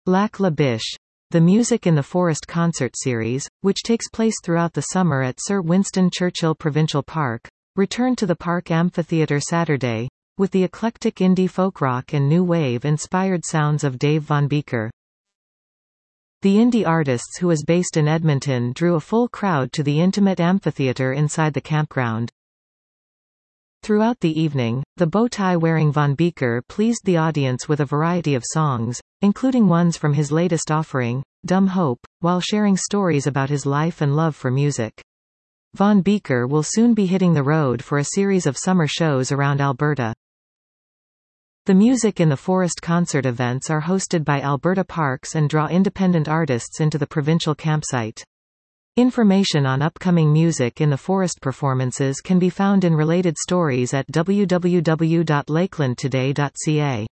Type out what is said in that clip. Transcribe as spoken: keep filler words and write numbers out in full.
Lac La Biche. The Music in the Forest concert series, which takes place throughout the summer at Sir Winston Churchill Provincial Park, returned to the Park Amphitheatre Saturday, with the eclectic indie folk rock and new wave-inspired sounds of Dave Van Beeker. The indie artists who is based in Edmonton drew a full crowd to the intimate amphitheatre inside the campground. Throughout the evening, the bow-tie-wearing Van Beeker pleased the audience with a variety of songs, including ones from his latest offering, Dumb Hope, while sharing stories about his life and love for music. Van Beeker will soon be hitting the road for a series of summer shows around Alberta. The Music in the Forest concert events are hosted by Alberta Parks and draw independent artists into the provincial campsite. Information on upcoming Music in the Forest performances can be found in related stories at w w w dot lakeland today dot c a.